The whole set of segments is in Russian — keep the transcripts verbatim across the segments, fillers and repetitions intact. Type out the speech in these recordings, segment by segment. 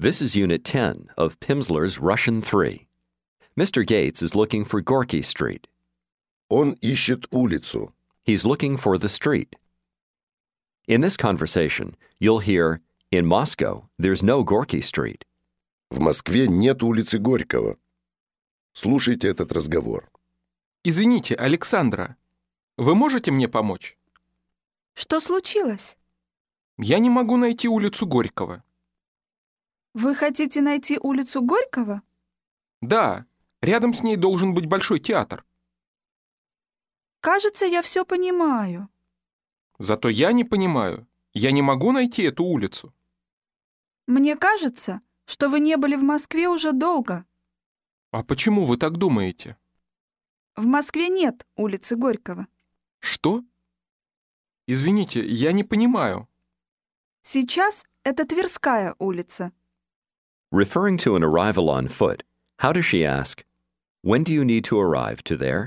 This is Unit ten of Pimsleur's Russian three. Mister Gates is looking for Gorky Street. Он ищет улицу. He's looking for the street. In this conversation, you'll hear, in Moscow, there's no Gorky Street. В Москве нет улицы Горького. Слушайте этот разговор. Извините, Александра, вы можете мне помочь? Что случилось? Я не могу найти улицу Горького. Вы хотите найти улицу Горького? Да, рядом с ней должен быть большой театр. Кажется, я все понимаю. Зато я не понимаю, я не могу найти эту улицу. Мне кажется, что вы не были в Москве уже долго. А почему вы так думаете? В Москве нет улицы Горького. Что? Извините, я не понимаю. Сейчас это Тверская улица. Referring to an arrival on foot, how does she ask, when do you need to arrive to there?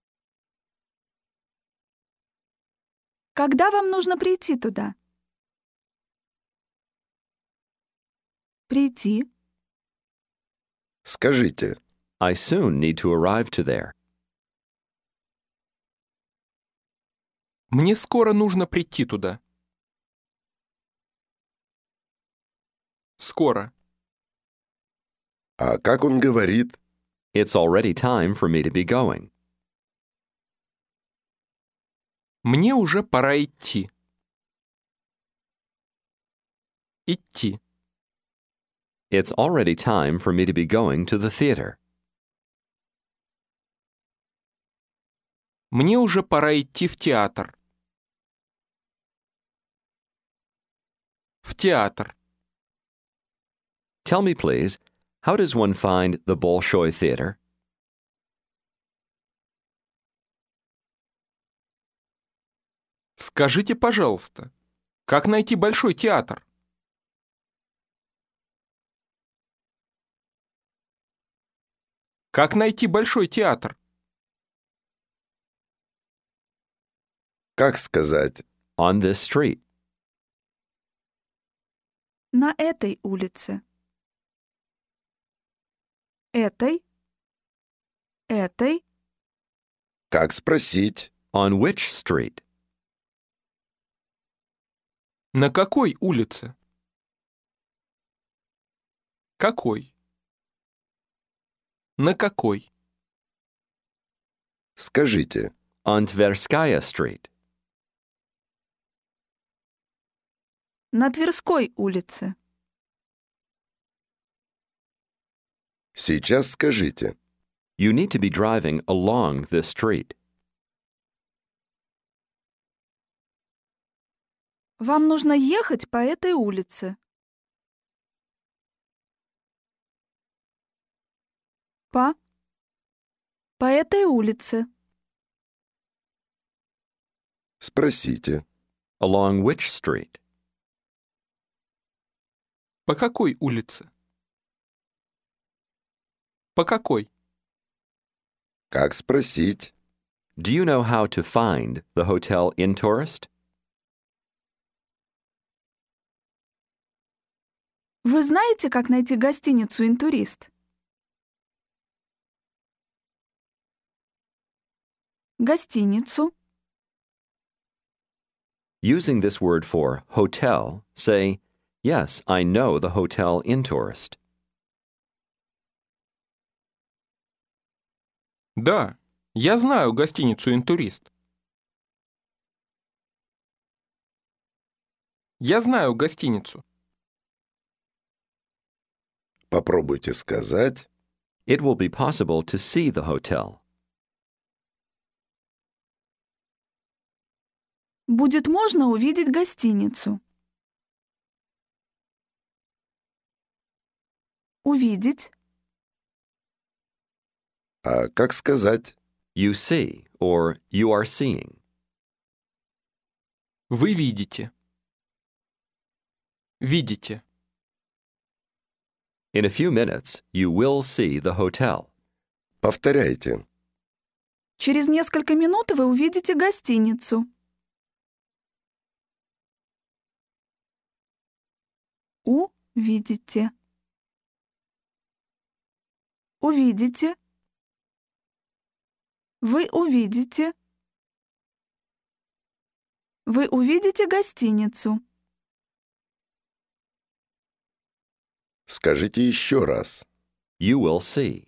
Когда вам нужно прийти туда? Прийти. Скажите, I soon need to arrive to there. Мне скоро нужно прийти туда. Скоро. а как он говорит? It's already time for me to be going. Мне уже пора идти. Идти. It's already time for me to be going to the theater. Мне уже пора идти в театр. В театр. Tell me, please, how does one find the Bolshoi Theater? Скажите, пожалуйста, как найти большой театр? Как найти большой театр? Как сказать? On this street. На этой улице. Этой. Этой. Как спросить? On which street? На какой улице? Какой? На какой? Скажите, On Tverskaya Street. На Тверской улице. сейчас скажите. You need to be driving along this street. Вам нужно ехать по этой улице. По. По этой улице. Спросите, Along which street? По какой улице? По какой? как спросить? Do you know how to find the Hotel Intourist? Вы знаете, как найти гостиницу «Интурист»? Гостиницу. Using this word for hotel, say, yes, I know the Hotel Intourist. Да, я знаю гостиницу «Интурист». Я знаю гостиницу. Попробуйте сказать. It will be possible to see the hotel. Будет можно увидеть гостиницу. Увидеть. А как сказать? You see, or you are seeing. Вы видите. Видите. In a few minutes, you will see the hotel. Повторяйте. Через несколько минут вы увидите гостиницу. Увидите. увидите. Вы увидите. Вы увидите гостиницу. Скажите еще раз. You will see.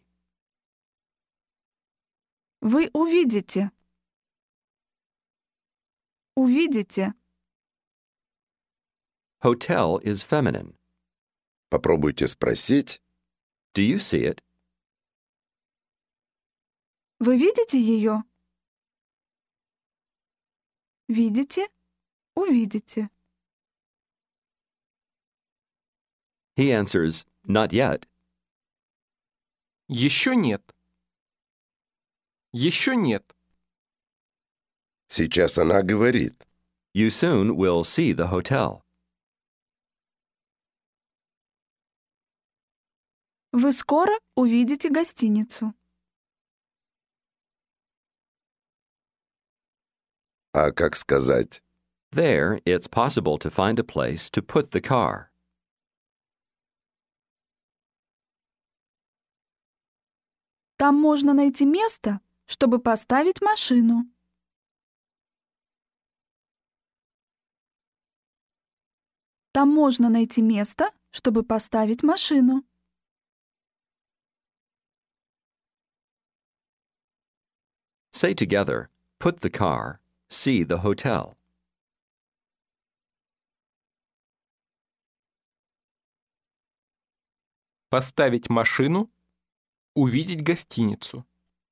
Вы увидите. Увидите. Hotel is feminine. Попробуйте спросить. Do you see it? Вы видите ее? Видите? Увидите. He answers, not yet. Еще нет. Еще нет. Сейчас она говорит. You soon will see the hotel. Вы скоро увидите гостиницу. А как сказать? There, it's possible to find a place to put the car. Там можно найти место, чтобы поставить машину. Там можно найти место, чтобы поставить машину. Say together, put the car, see the hotel. Поставить машину, увидеть гостиницу.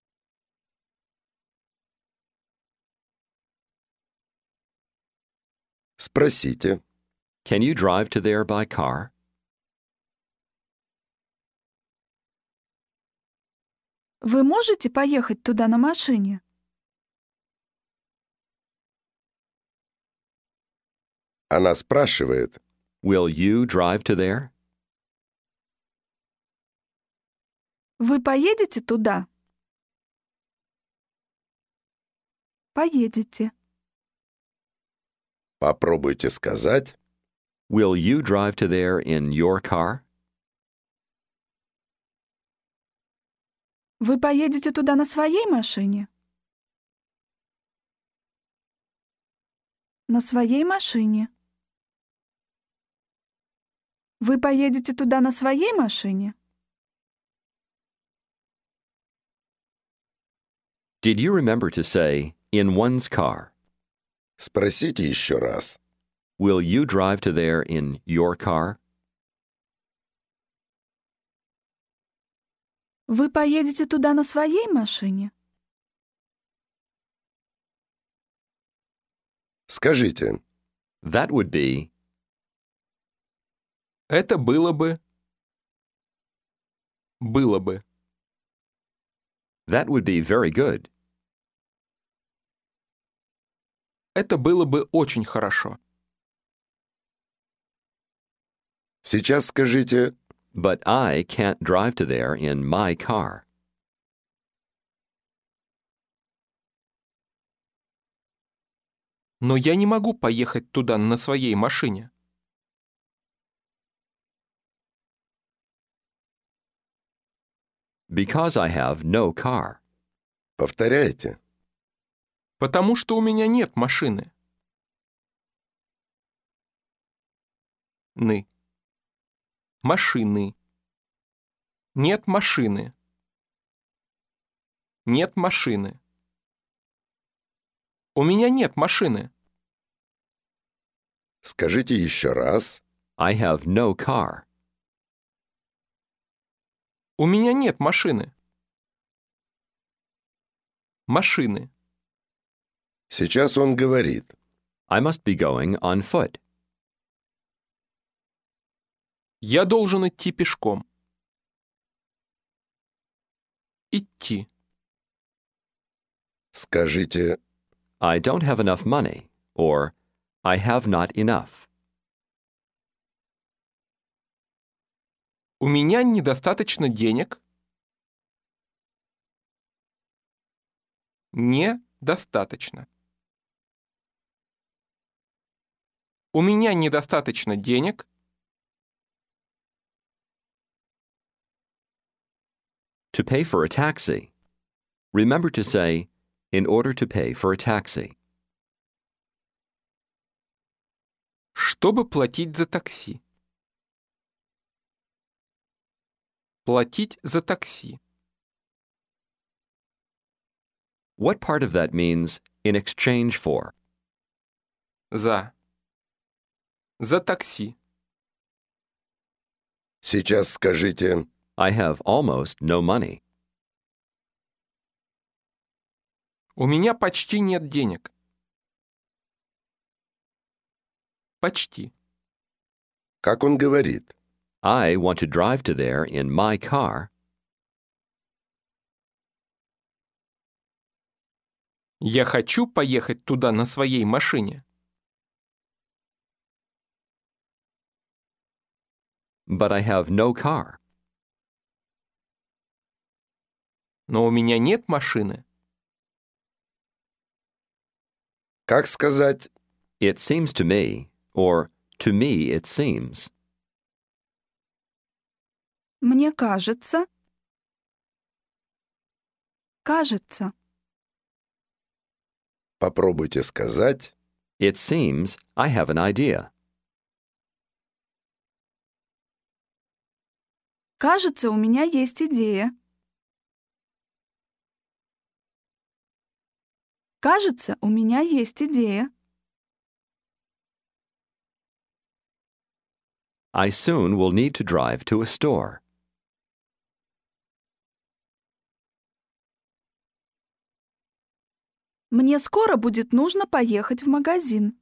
Спросите. Can you drive to there by car? Вы можете поехать туда на машине? Она спрашивает. Will you drive to there? Вы поедете туда? Поедете. Попробуйте сказать. Will you drive to there in your car? Вы поедете туда на своей машине? На своей машине. Вы поедете туда на своей машине? Did you remember to say, in one's car? Спросите еще раз. Will you drive to there in your car? Вы поедете туда на своей машине? Скажите. That would be, Это было бы. Было бы. that would be very good. Это было бы очень хорошо. Сейчас скажите. But I can't drive to there in my car. Но я не могу поехать туда на своей машине. Because I have no car. Повторяйте. Потому что у меня нет машины. Ны. Машины. Нет машины. Нет машины. У меня нет машины. Скажите еще раз. I have no car. У меня нет машины. Машины. Сейчас он говорит. I must be going on foot. Я должен идти пешком. Идти. Скажите. I don't have enough money. Or, I have not enough. У меня недостаточно денег. Недостаточно. У меня недостаточно денег. To pay for a taxi. Remember to say, in order to pay for a taxi. Чтобы платить за такси. Платить за такси. What part of that means in exchange for? За. За такси. Сейчас скажите I have almost no money. У меня почти нет денег. Почти. как он говорит. I want to drive to there in my car. Я хочу поехать туда на своей машине. But I have no car. Но у меня нет машины. Как сказать It seems to me, or to me it seems. Мне кажется. Кажется. попробуйте сказать It seems I have an idea. Кажется, у меня есть идея. Кажется, у меня есть идея. I soon will need to drive to a store. Мне скоро будет нужно поехать в магазин.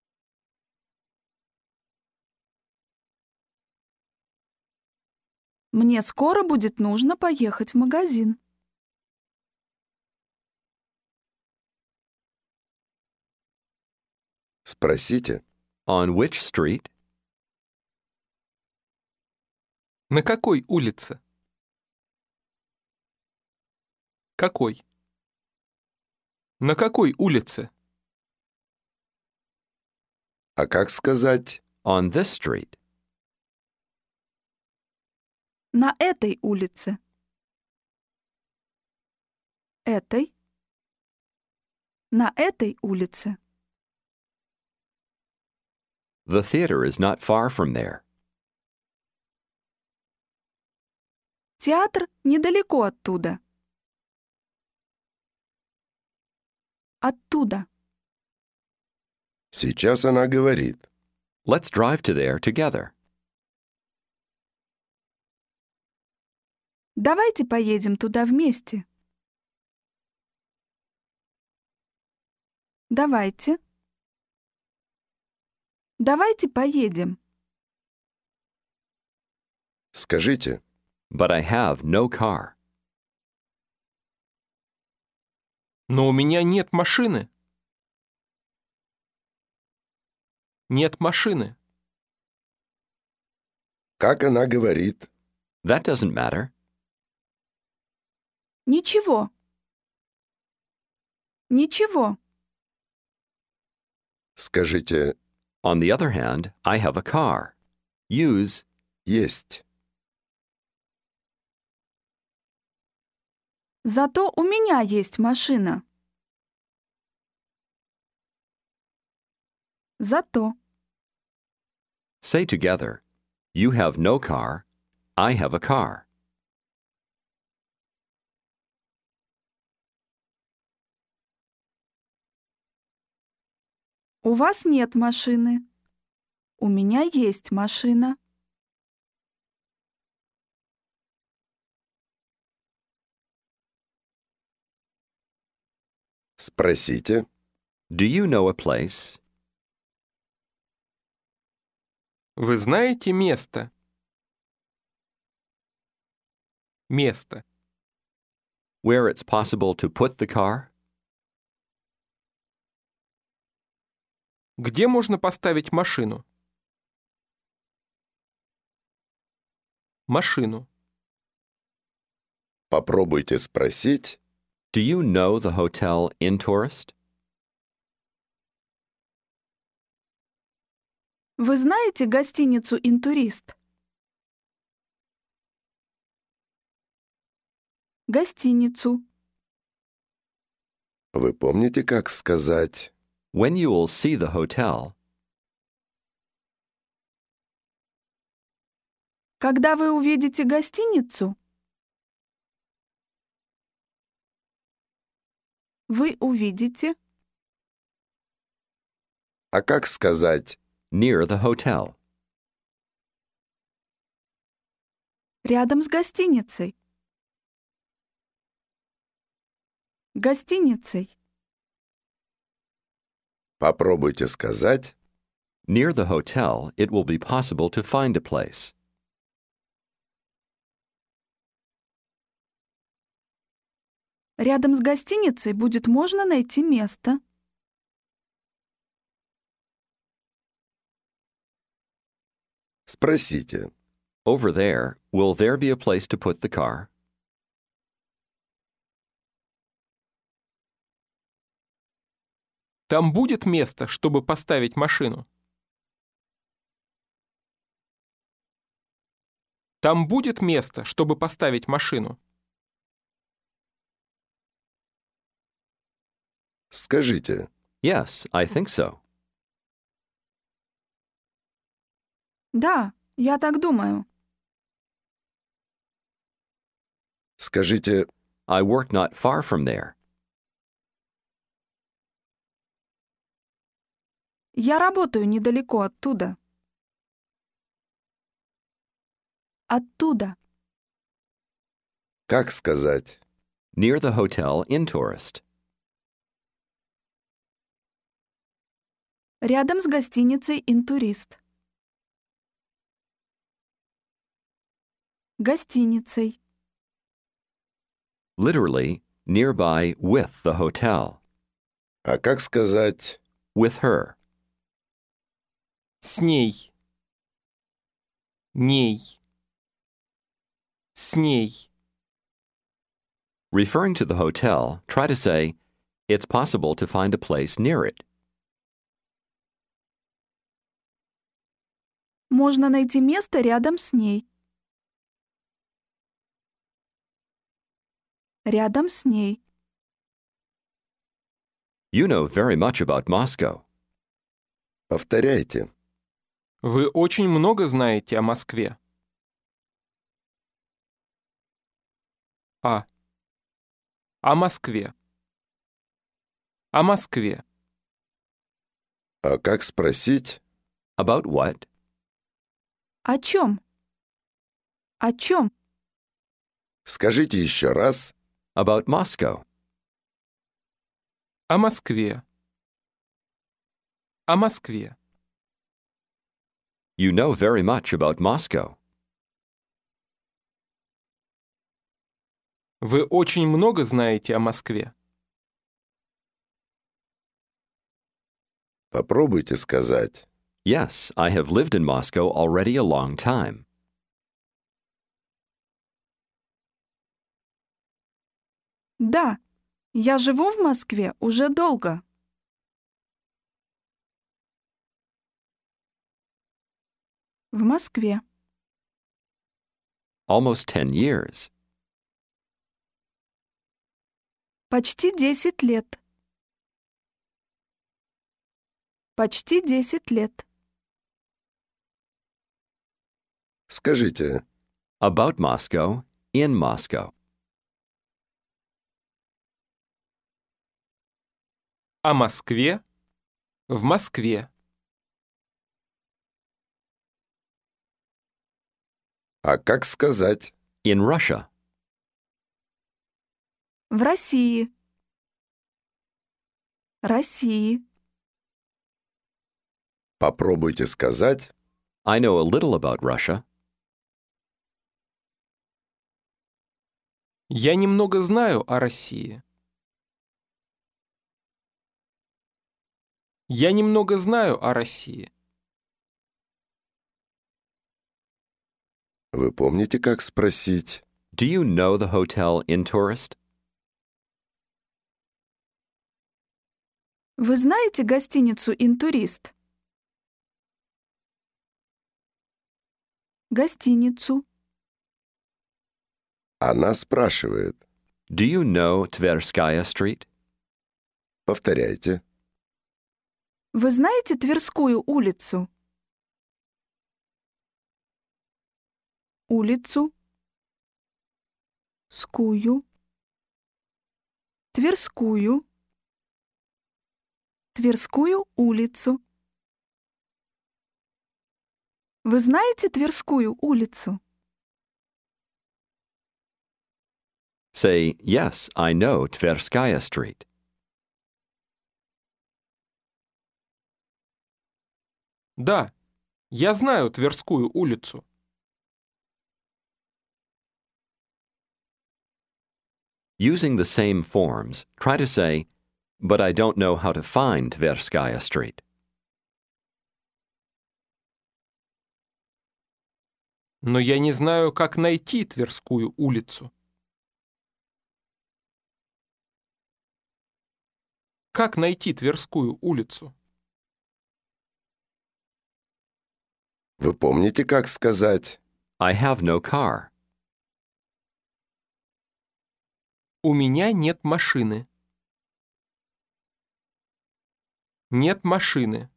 Мне скоро будет нужно поехать в магазин. спросите On which street? На какой улице? Какой? На какой улице? а как сказать On this street. На этой улице. Этой. На этой улице. The theater is not far from there. Театр недалеко оттуда. Оттуда. сейчас она говорит Let's drive to there together. Давайте поедем туда вместе. Давайте. Давайте поедем. скажите But I have no car. Но у меня нет машины. Нет машины. как она говорит That doesn't matter. Ничего. Ничего. скажите On the other hand, I have a car. Use есть Зато у меня есть машина. Зато. say together. You have no car. I have a car. У вас нет машины. У меня есть машина. спросите Do you know a place Вы знаете место? Место. where it's possible to put the car? Где можно поставить машину? Машину. попробуйте спросить Do you know the hotel in Tourist? Вы знаете гостиницу, 'Интурист'? Гостиницу. Вы помните, как сказать When you will see the hotel, Когда вы увидите гостиницу, вы увидите «А как сказать near the hotel, рядом с гостиницей. Гостиницей. «Попробуйте сказать near the hotel, it will be possible to find a place. Рядом с гостиницей будет можно найти место. Спросите Over there, will there be a place to put the car? Там будет место, чтобы поставить машину? Там будет место, чтобы поставить машину? Скажите Yes, I think so. Да, я так думаю. Скажите I work not far from there. Я работаю недалеко оттуда. Оттуда. Как сказать Near the hotel in Tourist. Рядом с гостиницей «Интурист». Гостиницей. Literally, nearby with the hotel. А как сказать With her. С ней. Ней. С ней. Referring to the hotel, try to say, it's possible to find a place near it. Можно найти место рядом с ней. Рядом с ней. You know very much about Moscow. Повторяйте. Вы очень много знаете о Москве. А. О Москве. О Москве. А как спросить About what? О чем? О чем? Скажите еще раз. About Moscow. О Москве. О Москве. You know very much about Moscow. Вы очень много знаете о Москве. Попробуйте сказать Yes, I have lived in Moscow already a long time. Да, я живу в Москве уже долго. В Москве. Almost ten years. Почти десять лет. Почти десять лет. Скажите About Moscow, in Moscow. О Москве. В Москве. А как сказать In Russia. В России. России. Попробуйте сказать I know a little about Russia. Я немного знаю о России. Я немного знаю о России. Вы помните, как спросить Do you know the hotel in Tourist? Вы знаете гостиницу «Интурист»? Гостиницу. Она спрашивает Do you know Tverskaya Street? Повторяйте. Вы знаете Тверскую улицу? Улицу. Скую. Тверскую. Тверскую улицу. Вы знаете Тверскую улицу? Say, yes, I know Tverskaya Street. Да, я знаю Тверскую улицу. Using the same forms, try to say, but I don't know how to find Tverskaya Street. Но я не знаю, как найти Тверскую улицу. Как найти Тверскую улицу? Вы помните, как сказать? I have no car. У меня нет машины. Нет машины.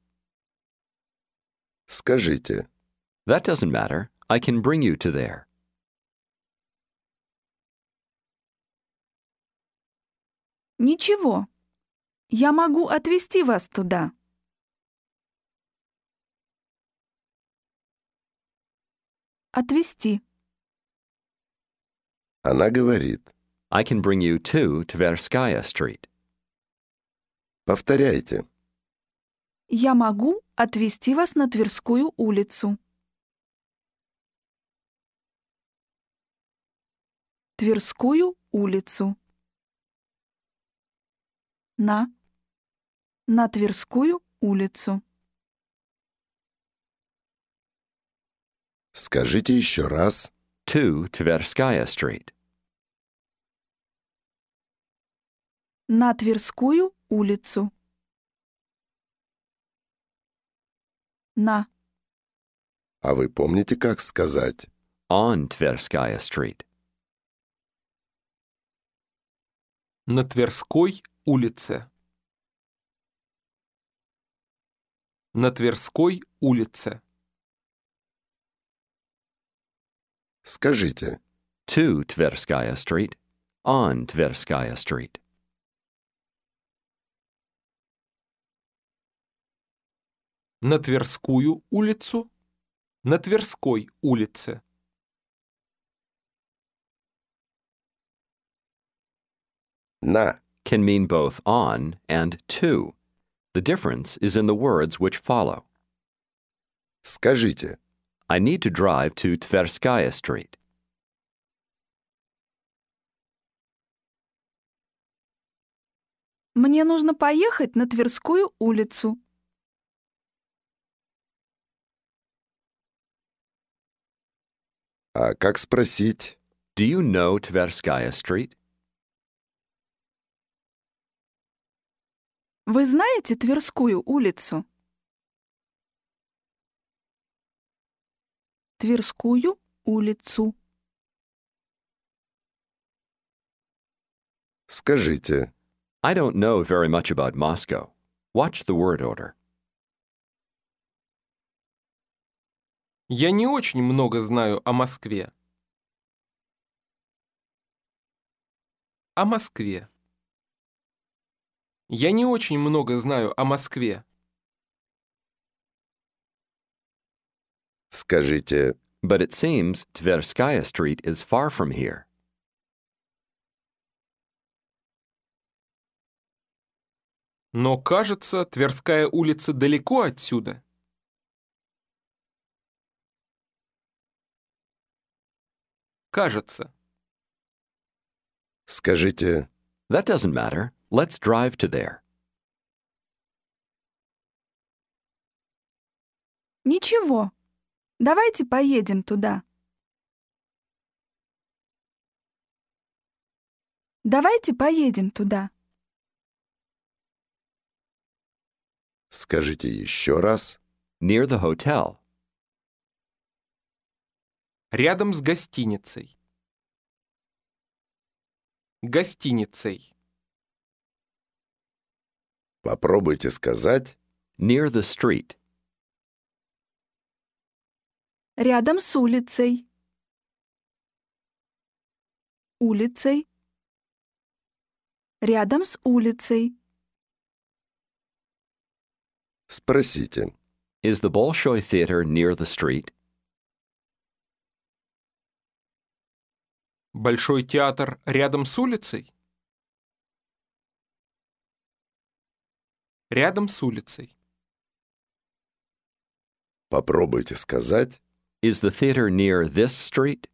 Скажите. That doesn't matter. I can bring you to there. Ничего. Я могу отвезти вас туда. Отвезти. Она говорит. I can bring you to Tverskaya Street. Повторяйте. Я могу отвезти вас на Тверскую улицу. Тверскую улицу. На. На Тверскую улицу. Скажите еще раз. To Tverskaya Street. На Тверскую улицу. На. А вы помните, как сказать? On Tverskaya Street. На Тверской улице. На Тверской улице. Скажите. To Tverskaya Street. On Tverskaya Street. На Тверскую улицу. На Тверской улице. На. Can mean both on and to. The difference is in the words which follow. Скажите. I need to drive to Tverskaya Street. Мне нужно поехать на Тверскую улицу. А как спросить? Do you know Tverskaya Street? Вы знаете Тверскую улицу? Тверскую улицу. Скажите. I don't know very much about Moscow. Watch the word order. Я не очень много знаю о Москве. О Москве. Я не очень много знаю о Москве. Скажите. But it seems Tverskaya Street is far from here. Но, кажется, Тверская улица далеко отсюда. Кажется. Скажите. That doesn't matter. Let's drive to there. Ничего. Давайте поедем туда. Давайте поедем туда. Скажите еще раз. Near the hotel. Рядом с гостиницей. Гостиницей. Попробуйте сказать Near the street. Рядом с улицей. Улицей. Рядом с улицей. «Спросите». Is the Bolshoi Theater near the street? Большой театр рядом с улицей? Рядом с улицей. Попробуйте сказать Is the theater near this street?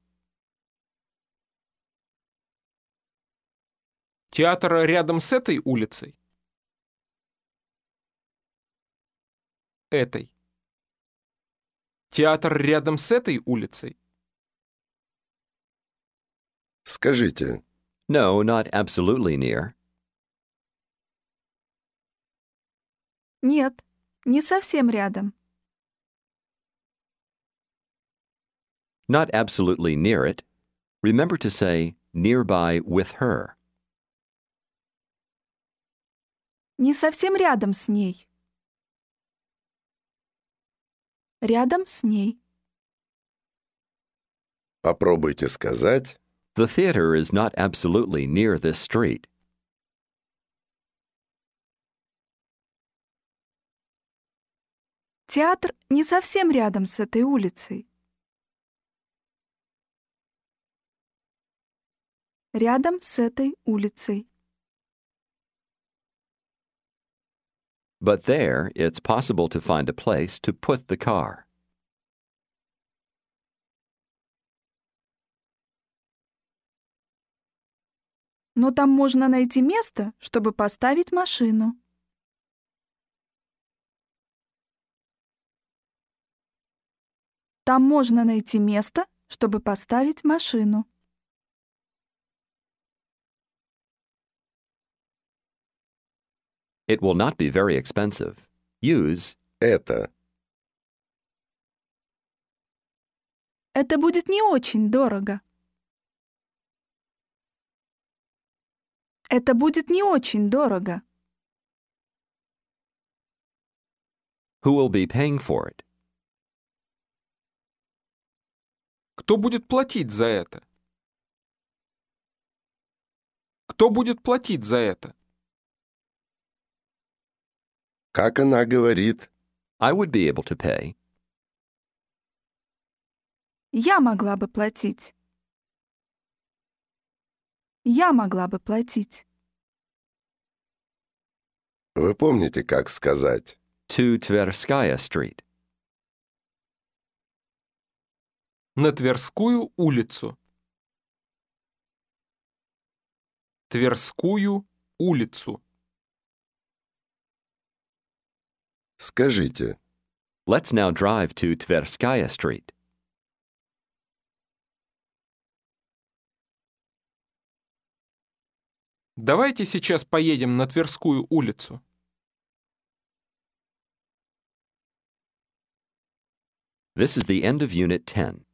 Театр рядом с этой улицей? Этой. Театр рядом с этой улицей? «Скажите». No, not absolutely near. Нет, не совсем рядом. Not absolutely near it. Remember to say nearby with her. Не совсем рядом с ней. Рядом с ней. Попробуйте сказать The theater is not absolutely near this street. Театр не совсем рядом с этой улицей. Рядом с этой улицей. But there, it's possible to find a place to put the car. Но там можно найти место, чтобы поставить машину. Там можно найти место, чтобы поставить машину. It will not be very expensive. Use это. Это будет не очень дорого. Это будет не очень дорого. who will be paying for it. Кто будет платить за это? Кто будет платить за это? Как она говорит, I would be able to pay. Я могла бы платить. Я могла бы платить. вы помните, как сказать? To Tverskaya Street. На Тверскую улицу. Тверскую улицу. Скажите, Let's now drive to Tverskaya Street. Давайте сейчас поедем на Тверскую улицу. This is the end of Unit ten.